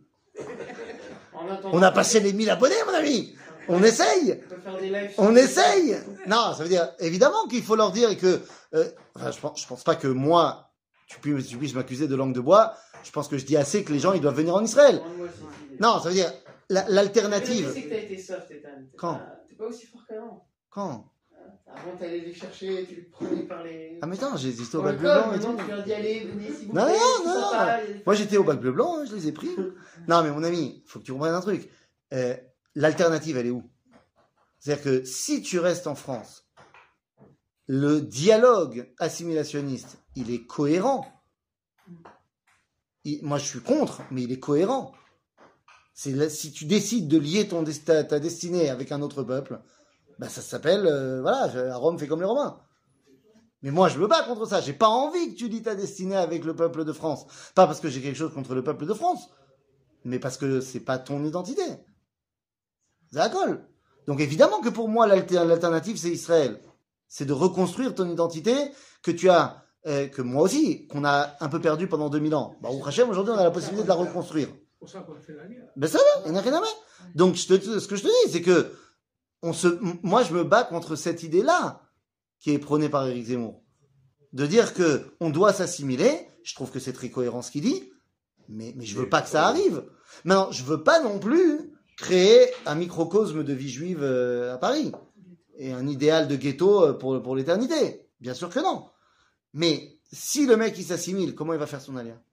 On a passé les 1000 abonnés, mon ami. On essaye. On essaye. Non, ça veut dire, évidemment qu'il faut leur dire et que... je pense pas que moi, tu puisses m'accuser de langue de bois. Je pense que je dis assez que les gens, ils doivent venir en Israël. Non, ça veut dire, l'alternative... Mais c'est que t'as été soft, Ethan. Quand? T'es pas aussi fort qu'avant. Quand? Avant, t'allais les chercher, tu les prenais par les. Ah, mais non, j'ai existé au Dans bac le bleu col, blanc et maintenant, tout. tu leur dis, allez, venez, s'il vous Non, plaît. non, c'est non, sympa, Moi, j'étais au bac bleu blanc, hein, je les ai pris. Non, mais mon ami, faut que tu comprennes un truc. L'alternative, elle est où? C'est-à-dire que si tu restes en France, le dialogue assimilationniste, il est cohérent. Moi, je suis contre, mais il est cohérent. Si tu décides de lier ta destinée avec un autre peuple, bah, ça s'appelle, voilà, Rome fait comme les Romains. Mais moi, je me bats contre ça. J'ai pas envie que tu lies ta destinée avec le peuple de France. Pas parce que j'ai quelque chose contre le peuple de France, mais parce que c'est pas ton identité. D'accord. Donc évidemment que pour moi, l'alternative, c'est Israël. C'est de reconstruire ton identité que tu as, que moi aussi, qu'on a un peu perdu pendant 2000 ans. Bah, au Hachem, aujourd'hui, on a la possibilité de la reconstruire. C'est pour ça qu'on fait la guerre. Ben ça va, il n'y a rien à mettre. Donc ce que je te dis, c'est que moi, je me bats contre cette idée-là qui est prônée par Éric Zemmour. De dire que on doit s'assimiler, je trouve que c'est très cohérent ce qu'il dit, mais je veux pas que ça arrive. Maintenant, je veux pas non plus créer un microcosme de vie juive à Paris et un idéal de ghetto pour l'éternité. Bien sûr que non. Mais si le mec il s'assimile, comment il va faire son alia?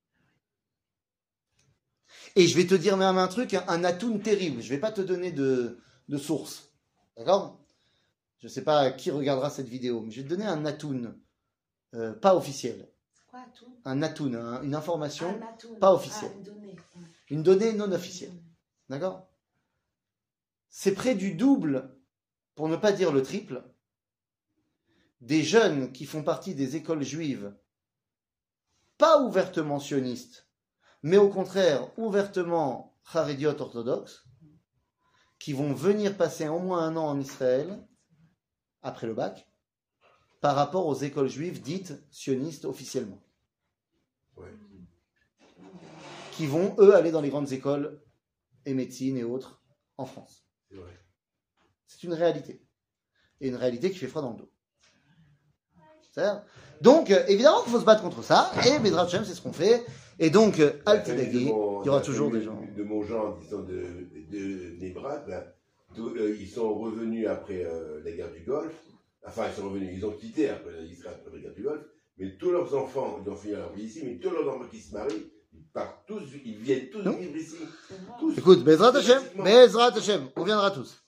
Et je vais te dire même un truc, un atoun terrible. Je vais pas te donner de source. D'accord? Je sais pas qui regardera cette vidéo, mais je vais te donner un atoun pas officiel. C'est quoi, tout? Un atoun, une information Ah, Matoun. pas officielle. Ah, une donnée. Une donnée non officielle. D'accord? C'est près du double, pour ne pas dire le triple, des jeunes qui font partie des écoles juives, pas ouvertement sionistes, mais au contraire ouvertement charédiotes orthodoxes, qui vont venir passer au moins un an en Israël, après le bac, par rapport aux écoles juives dites sionistes officiellement. Ouais. Qui vont, eux, aller dans les grandes écoles, et médecine et autres, en France. C'est vrai. C'est une réalité. Et une réalité qui fait froid dans le dos. C'est-à-dire donc, évidemment qu'il faut se battre contre ça, et Bezrat Hashem, c'est ce qu'on fait. Et donc, Al Tidagi, il y aura toujours des gens. De mon genre, disons, de Nebrat, ben, ils sont revenus après la guerre du Golfe. Enfin, ils sont revenus, ils ont quitté après Israël après la guerre du Golfe. Mais tous leurs enfants, ils ont fini leur vie ici, mais tous leurs enfants qui se marient, ils partent tous, ils viennent tous vivre ici. Tous. Écoute, Bezrat Hashem, on viendra tous.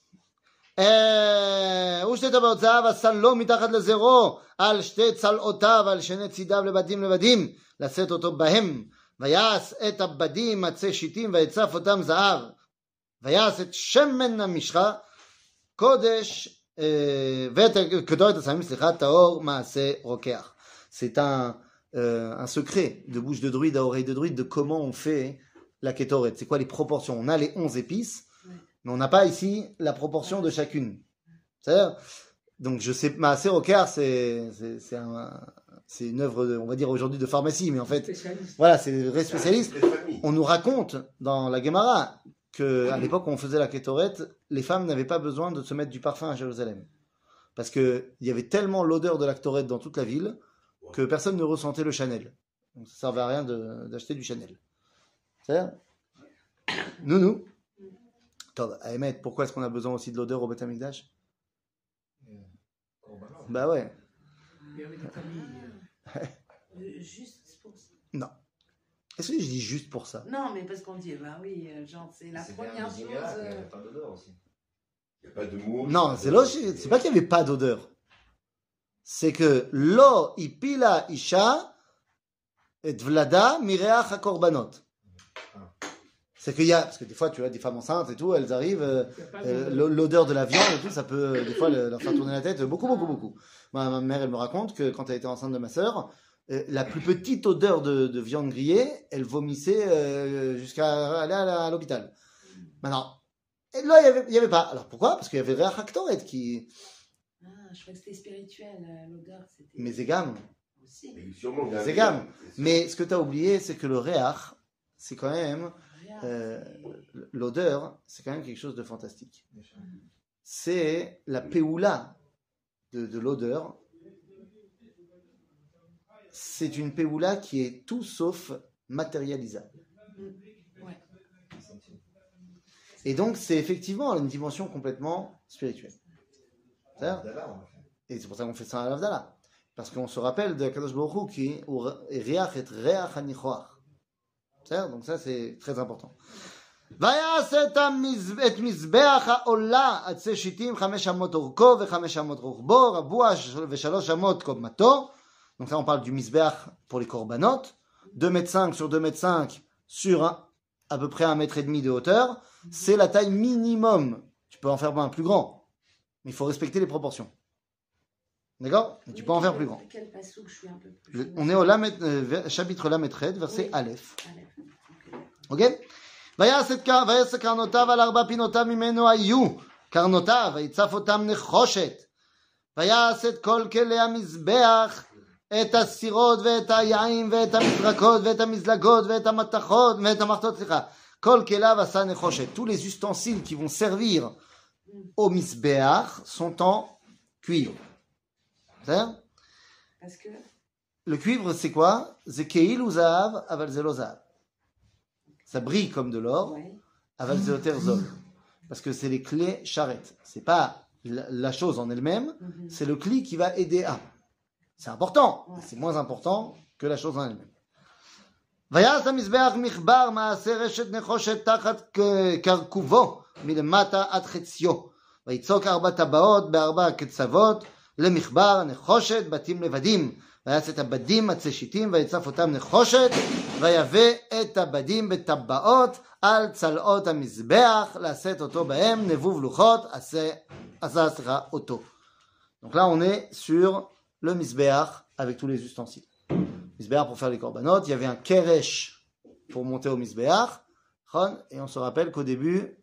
ושתי טבעותיו עשה לו מתחת לזרו על שתי צלעותיו על שני צידיו לבדים לבדים לשאת אותו בהם ויעש את הבדים עצי שיטים ויצף אותם זהב ויעש את שמן המשחה קודש ואת קטורת הסמים טהור מעשה רוקח. C'est un secret de bouche de druide à oreille de druide de comment on fait la kétoret. C'est quoi les proportions? On a les 11 épices, mais on n'a pas ici la proportion de chacune. C'est-à-dire, donc je sais, Maaseh Roker, c'est une œuvre, on va dire aujourd'hui de pharmacie, mais en fait, Spécialiste. voilà, c'est des vrais spécialistes. Les familles. On nous raconte dans la Gemara que à l'époque où on faisait la kétoret, les femmes n'avaient pas besoin de se mettre du parfum à Jérusalem, parce que il y avait tellement l'odeur de la kétoret dans toute la ville que personne ne ressentait le Chanel. Donc ça servait à rien d'acheter du Chanel. C'est-à-dire, nous. Attends, à émettre, pourquoi est-ce qu'on a besoin aussi de l'odeur au Beth Amikdash? Bah ouais. Il y avait des familles. Juste pour ça. Non. Est-ce que je dis juste pour ça? Non, mais parce qu'on dit, bah oui, genre, c'est la première chose. Il n'y a pas d'odeur aussi. Il n'y a pas de mots. Non, c'est pas qu'il n'y avait pas d'odeur. C'est que lo ipila isha et vlada mireach hakorbanot. C'est qu'il y a, parce que des fois, tu vois, des femmes enceintes et tout, elles arrivent, Il y a pas de- l'odeur de la viande et tout, ça peut, des fois, leur faire tourner la tête beaucoup. Ma mère, elle me raconte que quand elle était enceinte de ma sœur, la plus petite odeur de viande grillée, elle vomissait jusqu'à aller à l'hôpital. Maintenant, et là, il y avait pas. Alors pourquoi? Parce qu'il y avait Réach Haktoret qui. Ah, je crois que c'était spirituel, l'odeur, c'était. Mais Zegam. Aussi. Mais sûrement, C'est gamme. Mais ce que tu as oublié, c'est que le Réach, c'est quand même. Regarde, L'odeur, c'est quand même quelque chose de fantastique. C'est la péoula de l'odeur. C'est une péoula qui est tout sauf matérialisable. Ouais. Et donc, c'est effectivement une dimension complètement spirituelle. C'est-à-dire, D'Allah, on a fait. Et c'est pour ça qu'on fait ça à l'Avdala. Parce qu'on se rappelle de Kadosh Baruch Hu qui est Riach et Reach HaNichoach. Donc ça, c'est très important. ויעשה את מזבח העולה עצי שיטים 5 אמות אורכו ו5 אמות רוחבו רבוע ו3 אמות קומתו. Donc là on parle du mizbeach pour les korbanot, 2,5 m sur 2,5 m sur à peu près 1,5 m de hauteur. C'est la taille minimum. Tu peux en faire un plus grand, mais il faut respecter les proportions. D'accord? Mais tu peux en faire plus grand. Quel passouk je suis un peu plus. On est au chapitre Lametred, verset Aleph. Ok? ויעש קרנותיו על 4 פינותיו ממנו היו קרנותיו ויצף אותם נחושת ויעש את כל כלי המזבח את הסירות ואת היין ואת המזרקות ואת המזלגות ואת המתכות ואת המחטות כל כליו עשה נחושת. Tous les ustensiles qui vont servir au mizbeach sont en cuivre. C'est-à-dire? Parce que Le cuivre c'est quoi? C'est keil ou zahav aval ze lo zahav. Ça brille comme de l'or, ouais. aval ze oter zol. Parce que c'est les clés charrettes. C'est pas la chose en elle-même, c'est le cli qui va aider à. C'est important, mais c'est moins important que la chose en elle-même. ויעש המזבח מחבר מעשה רשת נחושת תחת קרקובו מלמטה עד חציו. ויצוק 4 טבעות ב4 קצוות למחבר נחושת בתים לבדים. ויעש את הבדים עצי שיטים ויצף אותם נחושת ויבא את הבדים בטבעות על צלעות המזבח לשאת אותו בהם נבוב לוחות עשה אותו. Donc là on est sur le mizbeach avec tous les ustensiles. Mizbeach pour faire les korbanot, il y avait un keresh pour monter au mizbeach, et on se rappelle qu'au début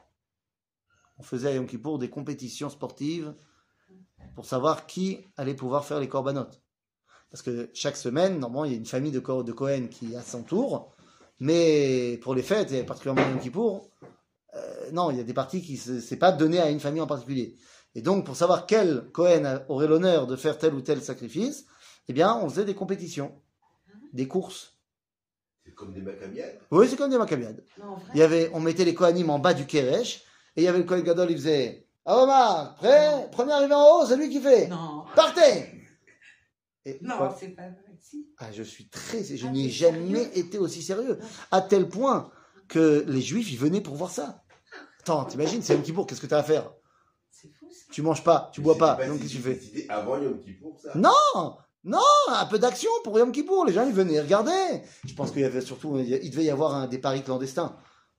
on faisait à Yom Kippour des compétitions sportives pour savoir qui allait pouvoir faire les korbanot. Parce que chaque semaine, normalement, il y a une famille de Kohen qui a son tour, mais pour les fêtes, et particulièrement Yom Kippour, non, il y a des parties qui c'est pas donné à une famille en particulier. Et donc, pour savoir quel Kohen aurait l'honneur de faire tel ou tel sacrifice, eh bien, on faisait des compétitions, des courses. C'est comme des maccabiades. Oui, c'est comme des maccabiades. On mettait les Kohanim en bas du Keresh, et il y avait le Kohen Gadol, il faisait « Ah Omar, prêt? Premier arrivé en haut, c'est lui qui fait. Non. Partez !» Et Non, quoi? c'est pas vrai. Si. Ah, je n'ai jamais été aussi sérieux, à tel point que les Juifs, ils venaient pour voir ça. Attends, t'imagines, c'est Yom Kippour, qu'est-ce que t'as à faire? C'est fou ça. Tu manges pas, tu bois pas, donc qu'est-ce que tu fais? C'était avant Yom Kippour, ça. Non, un peu d'action pour Yom Kippour, les gens, ils venaient regarder. Je pense qu'il y avait surtout, il devait y avoir des paris clandestins.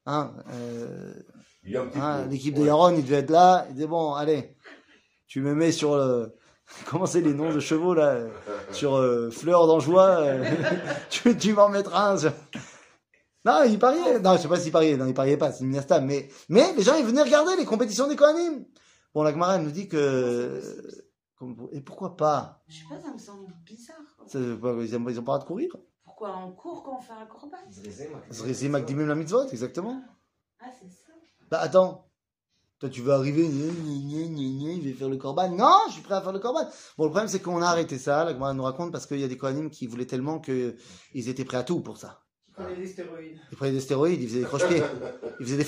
L'équipe de Yaron, il devait être là, il disait bon, allez, tu me mets sur le... Comment c'est les noms de chevaux là? Sur Fleur d'Anjoie, tu m'en mettras un. Non, il pariait. Non, je sais pas s'il pariait. Non, il pariait pas. C'est une minastam. Mais les gens, ils venaient regarder les compétitions des Kohanim. Bon, la Gemara, elle nous dit que... Et pourquoi pas? Je sais pas, ça me semble bizarre. Ils ont pas hâte de courir. Pourquoi on court quand on fait un korban? Zrezé Makdimim la mitzvot, exactement. Ah, c'est ça. Bah attends. Toi, tu veux arriver, il va faire le korban. Non, je suis prêt à faire le korban. Bon, le problème, c'est qu'on a arrêté ça. La Gemara nous raconte parce qu'il y a des Kohanim qui voulaient tellement qu'ils étaient prêts à tout pour ça. Ils prenaient des stéroïdes. Ils prenaient des stéroïdes, ils faisaient des croche-pieds. Ils faisaient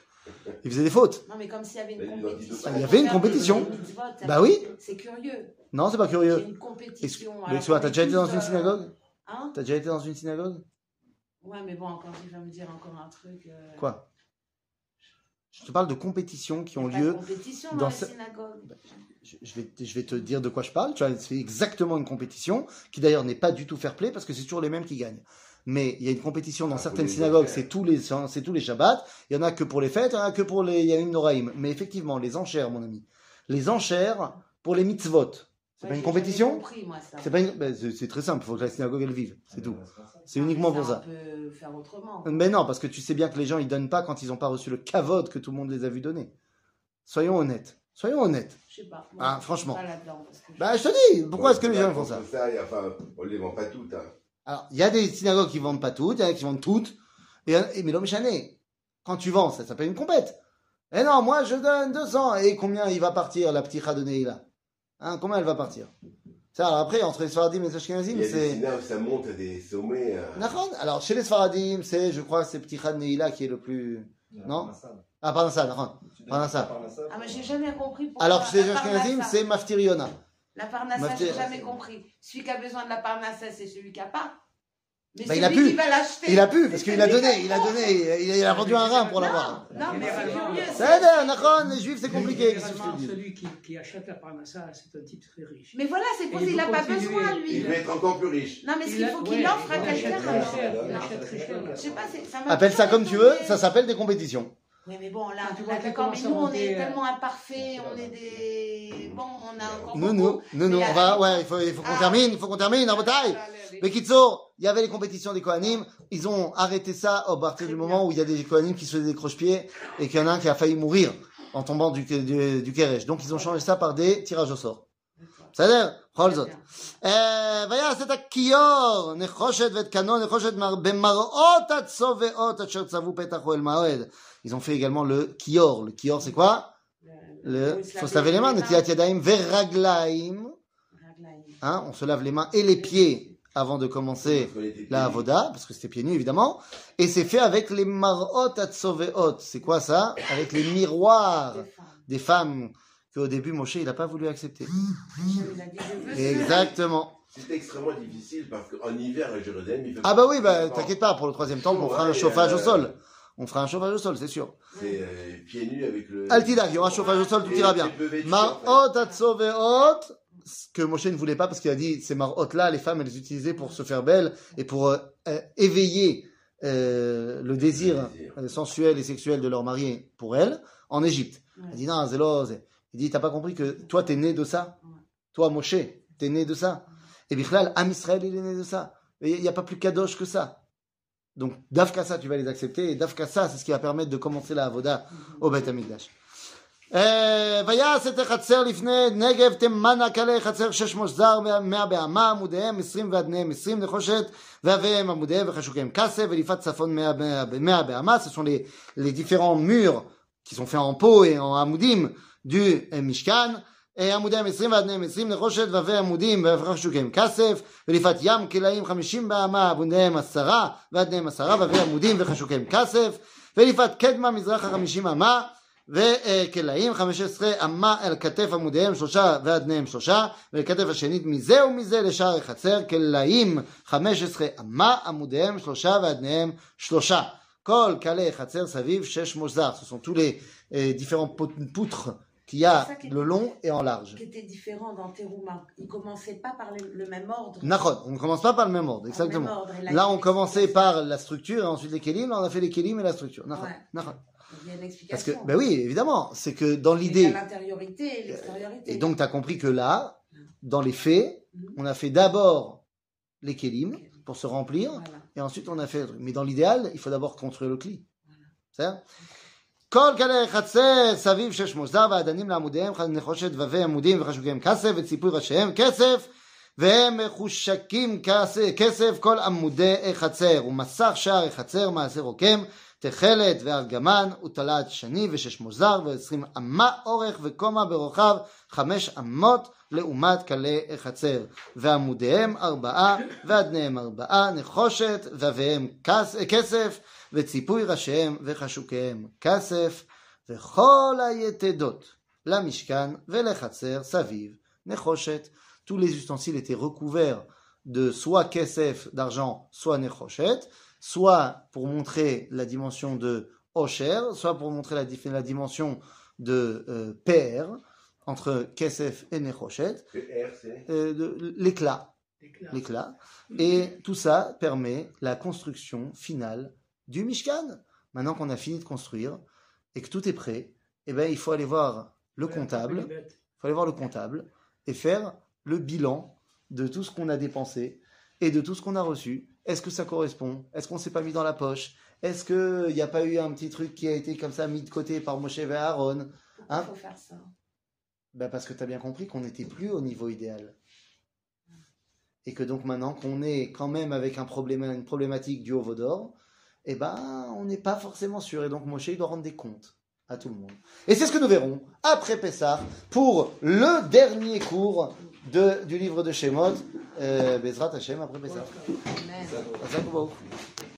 des fautes. Non, mais comme s'il y avait une compétition. Il y avait une compétition. Bah oui. C'est curieux. Non, c'est pas Il y a curieux. une compétition. Excuse-moi, t'as déjà été dans une synagogue? synagogue? Hein? T'as déjà été dans une synagogue? Ouais, mais bon, encore, tu vas me dire encore un truc. Quoi? Je te parle de compétitions qui ont Pas lieu. de compétition dans dans les ce- synagogues. Je vais te dire de quoi je parle. Tu vois, c'est exactement une compétition qui d'ailleurs n'est pas du tout fair play parce que c'est toujours les mêmes qui gagnent. Mais il y a une compétition dans certaines synagogues, c'est tous les Shabbats. Il y en a que pour les fêtes, il y en a que pour les Yamim Noraïm. Mais effectivement, les enchères, mon ami, les enchères pour les mitzvot. C'est pas une compétition? Compris, moi, ça. C'est très simple. Il faut que la synagogue elle vive. C'est tout. C'est uniquement pour ça. On peut faire autrement. Mais non, parce que tu sais bien que les gens ils donnent pas quand ils n'ont pas reçu le kavod que tout le monde les a vu donner. Soyons honnêtes. Je sais pas. Moi, Ah, je suis franchement. pas là-dedans, parce que Bah, je te dis, pourquoi est-ce que les gens font ça? Enfin, on les vend pas toutes. Hein. Alors, il y a des synagogues qui vendent pas toutes, il y en a qui vendent toutes. Mais l'homme chané, quand tu vends, ça s'appelle une compète. Eh non, moi je donne 200. Et combien il va partir, la petite de Neila? Hein, combien elle va partir? Ça, alors après, entre les Sfaradim et les Ashkenazim, Il y a des c'est... synagogues où ça monte à des sommets. Nachon. Alors, chez les Sfaradim, je crois, c'est Petit Khad Neila qui est le plus... Non? Ah, pardon ça, Nachon. Pardon ça. Ah, mais j'ai jamais compris pourquoi. Alors, chez les à part Ashkenazim, la c'est Maftir Yona. La parnassa, Maftir. j'ai jamais compris. Celui qui a besoin de la parnassa, c'est celui qui a pas. Mais Bah, celui il a pu. qui va l'acheter. Il a pu, parce c'est qu'il a celui donné, qui il a vendu un rein pour l'avoir. Non, mais c'est Généralement, curieux. Ça aide, Nachon, les juifs, c'est compliqué. qu'est-ce que je Généralement, te dis celui qui achète la parnassa, c'est un type très riche. Mais voilà, c'est pour Et ça il qu'il n'a faut pas continuer. besoin, Il lui. va être encore plus riche. Non, mais ce qu'il faut qu'il offre à quelqu'un. alors. Il achète très cher. Je sais pas, ça m'a Appelle ça toujours comme tu veux, étonné. ça s'appelle des compétitions. Oui, mais bon, là, Quand tu vois qu'il d'accord, mais commence à nous, on monter, est tellement imparfaits, on est des. Bon, on a encore. Nous, beaucoup. on Mais va, avec- ouais, il faut qu'on termine, en bataille. Mais Kitso, il y avait les compétitions des Kohanim, ils ont arrêté ça à partir du moment où il y a des Kohanim qui se faisaient des croche-pieds et qu'il y en a un qui a failli mourir en tombant du Keresh. Donc ils ont changé ça par des tirages au sort. Ça a l'air, Holzot. ויעש את הכיור, נחושת ואת קנו, נחושת במראות הצובעות אשר צבו פתח אוהל מועד. Ils ont fait également le kior. Le kior, c'est quoi? Faut se laver les mains, netilat yadayim veraglaim. Hein, on se lave les mains et les pieds avant de commencer la avoda, parce que c'était pieds nus évidemment. Et c'est fait avec les marot atzoveot. C'est quoi ça? Avec les miroirs des femmes qu'au début Moshe il n'a pas voulu accepter. Exactement. C'est extrêmement difficile parce qu'en hiver à Jérusalem, il fait Ah bah oui, bah t'inquiète pas, pour le troisième temple, on fera un chauffage au sol. On fera un chauffage au sol, c'est sûr. C'est pieds nus avec le. Altida, il y aura un chauffage au sol, tout ira bien. Marot atzoveot, ce que Moshe ne voulait pas parce qu'il a dit ces marot là, les femmes elles les utilisaient pour se faire belles et pour éveiller le désir sensuel et sexuel de leur mari pour elles en Égypte. Il dit non, zélo, il dit t'as pas compris que toi t'es né de ça, toi Moshe t'es né de ça. Et Bichlal, Am Israël il est né de ça. Il n'y a pas plus kadosh que ça. Donc Dafka ça tu vas les accepter et Dafka ça c'est ce qui va permettre de commencer la avoda au Beth Amikdash. ויעש את החצר לפני נגב תמנה כלי חצר 600 זר 100 באמה עמודיהם 20 ועדניהם 20 נחושת ואביהם עמודיהם וחשוקיהם כסף ולפת צפון 100 באמה. Ce sont les différents murs qui sont faits en peau et en amoudim du Mishkan. עמודיהם 20 ועדניהם 20 נחושת ואבי עמודים וחשוקיהם כסף ולפת ים כלאים 50 באמה עמודיהם 10 ועדניהם 10 ואבי עמודים וחשוקיהם כסף ולפת קדמה מזרחה 50 אמה וכלאים 15 אמה אל כתף עמודיהם 3 ועדניהם 3 ולכתף השנית מזה ומזה לשער החצר כלאים 15 אמה עמודיהם 3 ועדניהם 3 כל כלי חצר סביב 6 מוזר. Ce sont tous les différents poutres qu'il y a le long et en large. Qui était différent dans Terouma. Ils ne commençaient pas par le même ordre. Nachon, on ne commence pas par le même ordre, exactement. Là, on commençait par la structure et ensuite les kélim. Là, on a fait les kélim et la structure. Nachon, nachon. Il y a une explication. Parce que, ben oui, évidemment, c'est que dans Il y l'idée. a l'intériorité et l'extériorité. Et donc, tu as compris que là, dans les faits, on a fait d'abord les kélim pour se remplir, et ensuite on a fait. Mais dans l'idéal, il faut d'abord construire le cli. C'est ça? כל כלי חצר סביב 6 מוזר והדנים לעמודיהם נחושת ובי עמודים וחשוקיהם כסף וציפוי ראשיהם כסף והם מחושקים כסף כל עמודי חצר ומסך שער חצר מעשר רוקם תכלת וארגמן ותלת שני ו6 מוזר ו20 אמה אורך וקומה ברוחב 5 אמות לעומת כלי חצר ועמודיהם 4 ואדניהם 4 נחושת ואביהם כסף וציפוי ראשיהם וחשוקיהם כסף וכל היתדות למשכן ולחצר סביב נחושת. Tous les ustensiles étaient recouverts de soit kesef d'argent, soit nechoshet, soit pour montrer la dimension de osher, soit pour montrer la dimension de pr entre kesef et nechoshet, l'éclat. Et tout ça permet la construction finale du Mishkan. Maintenant qu'on a fini de construire et que tout est prêt, eh ben, il faut aller voir le comptable. Il faut aller voir le comptable et faire le bilan de tout ce qu'on a dépensé et de tout ce qu'on a reçu. Est-ce que ça correspond? Est-ce qu'on ne s'est pas mis dans la poche? Est-ce qu'il n'y a pas eu un petit truc qui a été comme ça mis de côté par Moshe et Aaron? Pourquoi il faut faire ça? Ben parce que tu as bien compris qu'on n'était plus au niveau idéal. Et que donc maintenant qu'on est quand même avec une problématique du Ovodor, eh ben, on n'est pas forcément sûr. Et donc, Moshe, il doit rendre des comptes à tout le monde. Et c'est ce que nous verrons après Pessah pour le dernier cours du livre de Shemot, Bezrat Hashem, après Pessah. Amen.